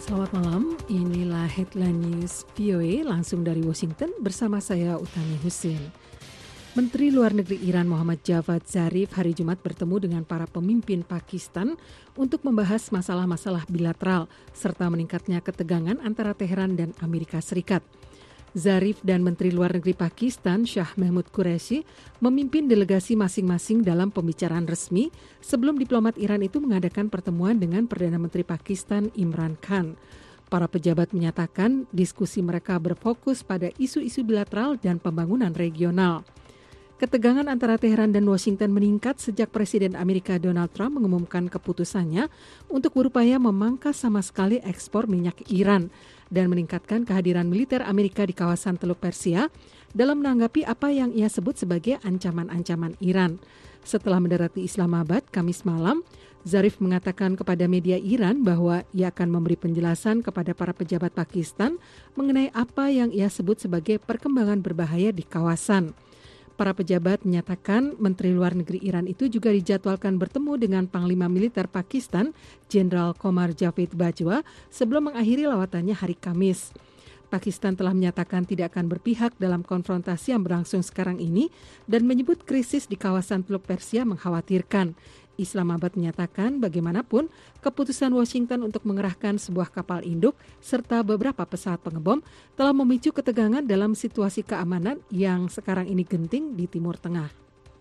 Selamat malam, inilah Headline News VOA langsung dari Washington bersama saya Utami Husin. Menteri Luar Negeri Iran Muhammad Javad Zarif hari Jumat bertemu dengan para pemimpin Pakistan untuk membahas masalah-masalah bilateral serta meningkatnya ketegangan antara Teheran dan Amerika Serikat. Zarif dan Menteri Luar Negeri Pakistan Shah Mehmood Qureshi memimpin delegasi masing-masing dalam pembicaraan resmi sebelum diplomat Iran itu mengadakan pertemuan dengan Perdana Menteri Pakistan Imran Khan. Para pejabat menyatakan diskusi mereka berfokus pada isu-isu bilateral dan pembangunan regional. Ketegangan antara Teheran dan Washington meningkat sejak Presiden Amerika Donald Trump mengumumkan keputusannya untuk berupaya memangkas sama sekali ekspor minyak Iran dan meningkatkan kehadiran militer Amerika di kawasan Teluk Persia dalam menanggapi apa yang ia sebut sebagai ancaman-ancaman Iran. Setelah mendarati Islamabad Kamis malam, Zarif mengatakan kepada media Iran bahwa ia akan memberi penjelasan kepada para pejabat Pakistan mengenai apa yang ia sebut sebagai perkembangan berbahaya di kawasan. Para pejabat menyatakan Menteri Luar Negeri Iran itu juga dijadwalkan bertemu dengan Panglima Militer Pakistan, Jenderal Qamar Javed Bajwa, sebelum mengakhiri lawatannya hari Kamis. Pakistan telah menyatakan tidak akan berpihak dalam konfrontasi yang berlangsung sekarang ini dan menyebut krisis di kawasan Teluk Persia mengkhawatirkan. Islamabad menyatakan bagaimanapun keputusan Washington untuk mengerahkan sebuah kapal induk serta beberapa pesawat pengebom telah memicu ketegangan dalam situasi keamanan yang sekarang ini genting di Timur Tengah.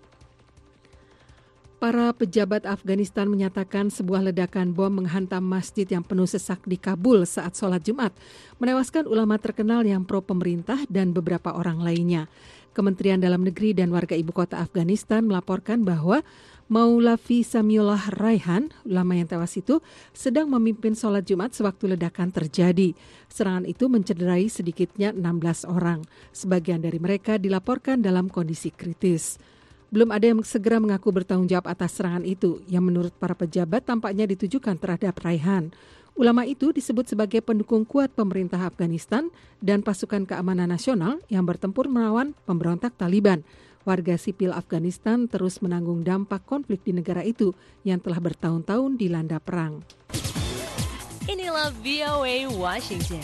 Para pejabat Afghanistan menyatakan sebuah ledakan bom menghantam masjid yang penuh sesak di Kabul saat sholat Jumat, menewaskan ulama terkenal yang pro pemerintah dan beberapa orang lainnya. Kementerian Dalam Negeri dan warga ibu kota Afghanistan melaporkan bahwa Maulavi Samiullah Raihan, ulama yang tewas itu, sedang memimpin sholat Jumat sewaktu ledakan terjadi. Serangan itu mencederai sedikitnya 16 orang. Sebagian dari mereka dilaporkan dalam kondisi kritis. Belum ada yang segera mengaku bertanggung jawab atas serangan itu, yang menurut para pejabat tampaknya ditujukan terhadap Raihan. Ulama itu disebut sebagai pendukung kuat pemerintah Afghanistan dan pasukan keamanan nasional yang bertempur melawan pemberontak Taliban. Warga sipil Afghanistan terus menanggung dampak konflik di negara itu yang telah bertahun-tahun dilanda perang. Inilah VOA Washington.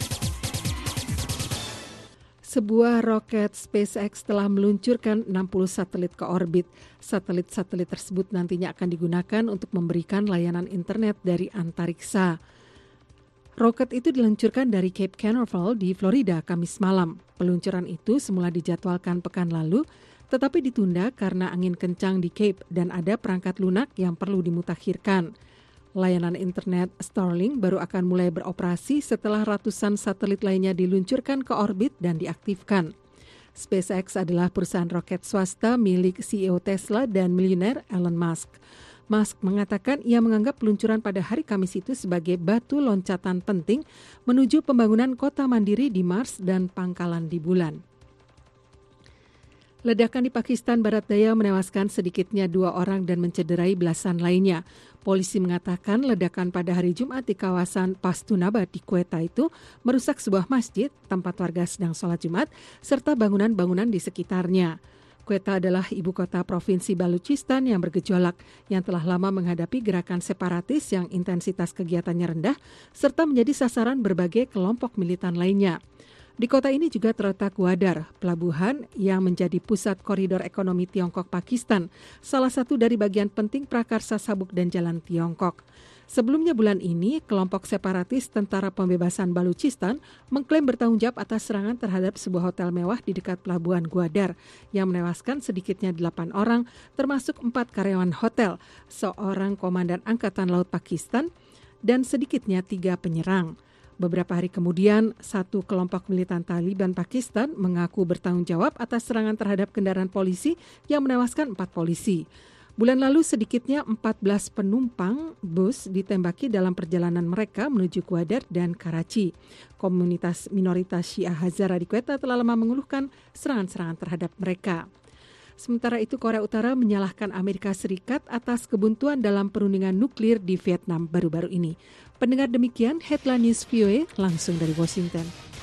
Sebuah roket SpaceX telah meluncurkan 60 satelit ke orbit. Satelit-satelit tersebut nantinya akan digunakan untuk memberikan layanan internet dari antariksa. Roket itu diluncurkan dari Cape Canaveral di Florida Kamis malam. Peluncuran itu semula dijadwalkan pekan lalu, tetapi ditunda karena angin kencang di Cape dan ada perangkat lunak yang perlu dimutakhirkan. Layanan internet Starlink baru akan mulai beroperasi setelah ratusan satelit lainnya diluncurkan ke orbit dan diaktifkan. SpaceX adalah perusahaan roket swasta milik CEO Tesla dan miliuner Elon Musk. Musk mengatakan ia menganggap peluncuran pada hari Kamis itu sebagai batu loncatan penting menuju pembangunan kota mandiri di Mars dan pangkalan di bulan. Ledakan di Pakistan Barat Daya menewaskan sedikitnya 2 orang dan mencederai belasan lainnya. Polisi mengatakan ledakan pada hari Jumat di kawasan Pastunabad di Quetta itu merusak sebuah masjid, tempat warga sedang sholat Jumat, serta bangunan-bangunan di sekitarnya. Quetta adalah ibu kota provinsi Balochistan yang bergejolak, yang telah lama menghadapi gerakan separatis yang intensitas kegiatannya rendah, serta menjadi sasaran berbagai kelompok militan lainnya. Di kota ini juga terletak Gwadar, pelabuhan yang menjadi pusat koridor ekonomi Tiongkok-Pakistan, salah satu dari bagian penting prakarsa sabuk dan jalan Tiongkok. Sebelumnya bulan ini, kelompok separatis Tentara Pembebasan Balochistan mengklaim bertanggung jawab atas serangan terhadap sebuah hotel mewah di dekat pelabuhan Gwadar yang menewaskan sedikitnya 8 orang, termasuk 4 karyawan hotel, seorang komandan Angkatan Laut Pakistan, dan sedikitnya 3 penyerang. Beberapa hari kemudian, satu kelompok militan Taliban Pakistan mengaku bertanggung jawab atas serangan terhadap kendaraan polisi yang menewaskan 4 polisi. Bulan lalu sedikitnya 14 penumpang bus ditembaki dalam perjalanan mereka menuju Gwadar dan Karachi. Komunitas minoritas Syiah Hazara di Quetta telah lama mengeluhkan serangan-serangan terhadap mereka. Sementara itu, Korea Utara menyalahkan Amerika Serikat atas kebuntuan dalam perundingan nuklir di Vietnam baru-baru ini. Pendengar demikian, Headline News VOA langsung dari Washington.